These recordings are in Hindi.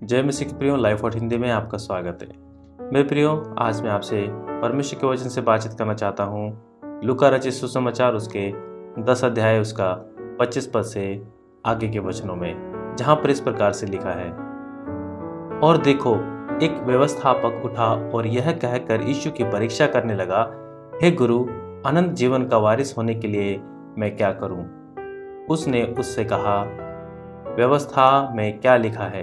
जय मसीह के प्रियो, लाइफ और हिंदी में आपका स्वागत है। मेरे प्रियो, आज मैं आपसे परमेश्वर के वचन से बातचीत करना चाहता हूँ। लूका रचित सुसमाचार उसके 10 अध्याय उसका 25 पद से आगे के वचनों में, जहाँ पर इस प्रकार से लिखा है। और देखो, एक व्यवस्थापक उठा और यह कहकर यीशु की परीक्षा करने लगा, हे गुरु, अनंत जीवन का वारिस होने के लिए मैं क्या करूं? उसने उससे कहा, व्यवस्था में क्या लिखा है,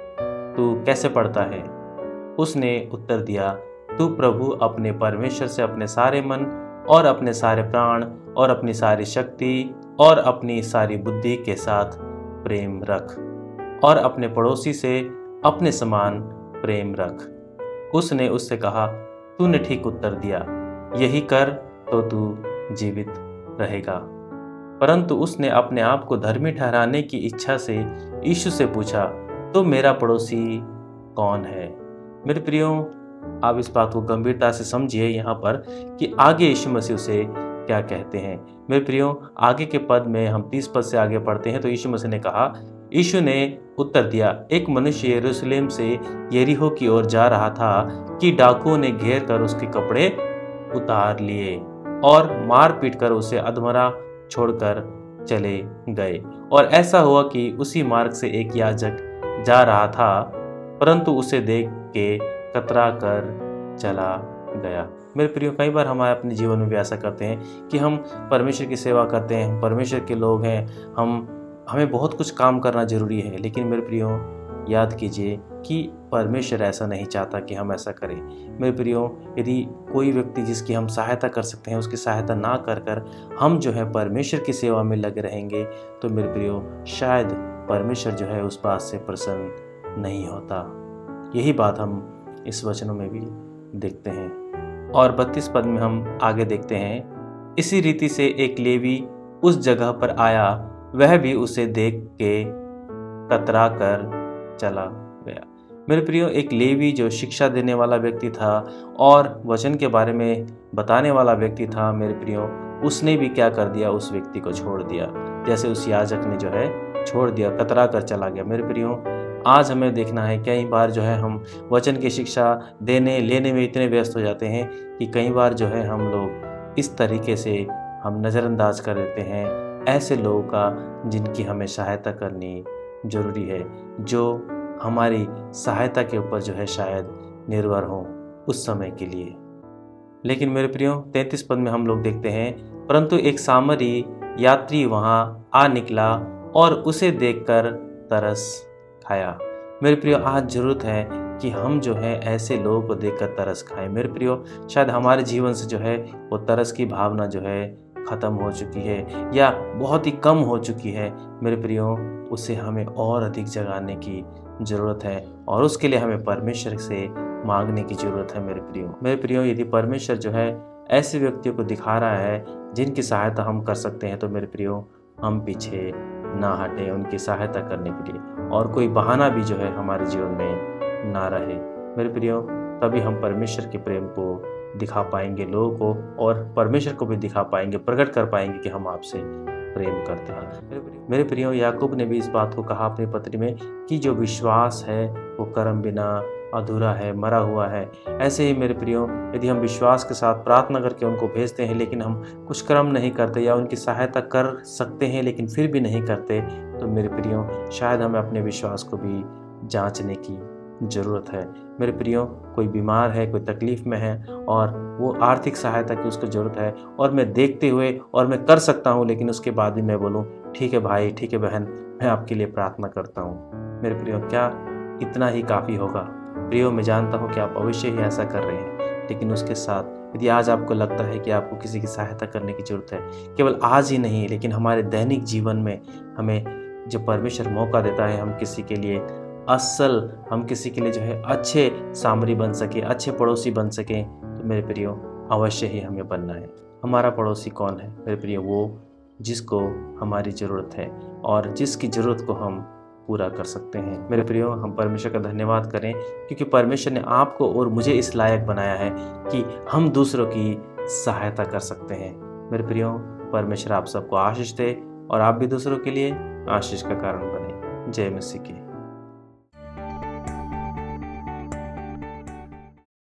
तू कैसे पढ़ता है? उसने उत्तर दिया, तू प्रभु अपने परमेश्वर से अपने सारे मन और अपने सारे प्राण और अपनी सारी शक्ति और अपनी सारी बुद्धि के साथ प्रेम रख, और अपने पड़ोसी से अपने समान प्रेम रख। उसने उससे कहा, तूने ठीक उत्तर दिया, यही कर तो तू जीवित रहेगा। परंतु उसने अपने आप को धर्मी ठहराने की इच्छा से यीशु से पूछा, तो मेरा पड़ोसी कौन है? मेरे प्रियो, आप इस बात को गंभीरता से समझिए यहाँ पर कि आगे यीशु मसीह से क्या कहते हैं। मेरे प्रियो, आगे के पद में हम 30 पद से आगे पढ़ते हैं तो यीशु मसीह ने कहा, यीशु ने उत्तर दिया, एक मनुष्य यरूशलेम से यरीहो की ओर जा रहा था कि डाकुओं ने घेर कर उसके कपड़े उतार लिए और मार पीट कर उसे अधमरा छोड़कर चले गए। और ऐसा हुआ कि उसी मार्ग से एक याजक जा रहा था, परंतु उसे देख के कतरा कर चला गया। मेरे प्रियो, कई बार हमारे अपने जीवन में भी ऐसा करते हैं कि हम परमेश्वर की सेवा करते हैं, हम परमेश्वर के लोग हैं, हमें बहुत कुछ काम करना जरूरी है, लेकिन मेरे प्रियो याद कीजिए कि परमेश्वर ऐसा नहीं चाहता कि हम ऐसा करें। मेरे प्रियो, यदि कोई व्यक्ति जिसकी हम सहायता कर सकते हैं उसकी सहायता ना कर हम जो है परमेश्वर की सेवा में लगे रहेंगे, तो मेरे प्रियो शायद परमेश्वर जो है उस बात से प्रसन्न नहीं होता। यही बात हम इस वचनों में भी देखते हैं। और 32 पद में हम आगे देखते हैं, इसी रीति से एक लेवी उस जगह पर आया, वह भी उसे देख के कतरा कर चला गया। मेरे प्रियो, एक लेवी जो शिक्षा देने वाला व्यक्ति था और वचन के बारे में बताने वाला व्यक्ति था, मेरे प्रियो, उसने भी क्या कर दिया, उस व्यक्ति को छोड़ दिया, जैसे उस याजक ने जो है छोड़ दिया, कतरा कर चला गया। मेरे प्रियो, आज हमें देखना है, कई बार जो है हम वचन की शिक्षा देने लेने में इतने व्यस्त हो जाते हैं कि कई बार जो है हम लोग इस तरीके से हम नज़रअंदाज कर देते हैं ऐसे लोगों का जिनकी हमें सहायता करनी जरूरी है, जो हमारी सहायता के ऊपर जो है शायद निर्भर हो उस समय के लिए। लेकिन मेरे प्रियो, 33 पद में हम लोग देखते हैं, परंतु एक सामरी यात्री वहाँ आ निकला और उसे देखकर तरस खाया। मेरे प्रियो, आज जरूरत है कि हम जो है ऐसे लोगों को देखकर तरस खाएं। मेरे प्रियो, शायद हमारे जीवन से जो है वो तरस की भावना जो है ख़त्म हो चुकी है या बहुत ही कम हो चुकी है। मेरे प्रियो, उसे हमें और अधिक जगाने की ज़रूरत है और उसके लिए हमें परमेश्वर से मांगने की ज़रूरत है। मेरे प्रियो, यदि परमेश्वर जो है ऐसे व्यक्तियों को दिखा रहा है जिनकी सहायता हम कर सकते हैं, तो मेरे प्रियो हम पीछे ना हटें उनकी सहायता करने के लिए, और कोई बहाना भी जो है हमारे जीवन में ना रहे। मेरे प्रियो, तभी हम परमेश्वर के प्रेम को दिखा पाएंगे लोगों को, और परमेश्वर को भी दिखा पाएंगे, प्रकट कर पाएंगे कि हम आपसे प्रेम करते हैं। मेरे प्रियो, याकूब ने भी इस बात को कहा अपनी पत्री में कि जो विश्वास है वो कर्म बिना अधूरा है, मरा हुआ है। ऐसे ही मेरे प्रियो, यदि हम विश्वास के साथ प्रार्थना करके उनको भेजते हैं लेकिन हम कुछ कर्म नहीं करते या उनकी सहायता कर सकते हैं लेकिन फिर भी नहीं करते, तो मेरे प्रियो शायद हमें अपने विश्वास को भी जांचने की ज़रूरत है। मेरे प्रियो, कोई बीमार है, कोई तकलीफ़ में है और वो आर्थिक सहायता की उसको ज़रूरत है, और मैं देखते हुए और मैं कर सकता हूँ, लेकिन उसके बाद भी मैं बोलूँ, ठीक है भाई, ठीक है बहन, मैं आपके लिए प्रार्थना करता हूँ। मेरे प्रियो, क्या इतना ही काफ़ी होगा? प्रियो, मैं जानता हूँ कि आप अवश्य ही ऐसा कर रहे हैं, लेकिन उसके साथ यदि आज आपको लगता है कि आपको किसी की सहायता करने की ज़रूरत है, केवल आज ही नहीं लेकिन हमारे दैनिक जीवन में हमें जो परमेश्वर मौका देता है हम किसी के लिए हम किसी के लिए जो है अच्छे सामरी बन सके, अच्छे पड़ोसी बन सकें, तो मेरे प्रियो अवश्य ही हमें बनना है। हमारा पड़ोसी कौन है? मेरे प्रियो, वो जिसको हमारी ज़रूरत है और जिसकी ज़रूरत को हम पूरा कर सकते हैं। मेरे प्रियो, हम परमेश्वर का धन्यवाद करें क्योंकि परमेश्वर ने आपको और मुझे इस लायक बनाया है कि हम दूसरों की सहायता कर सकते हैं। मेरे प्रियो, परमेश्वर आप सबको आशीष दे और आप भी दूसरों के लिए आशीष का कारण बने। जय मसीह की।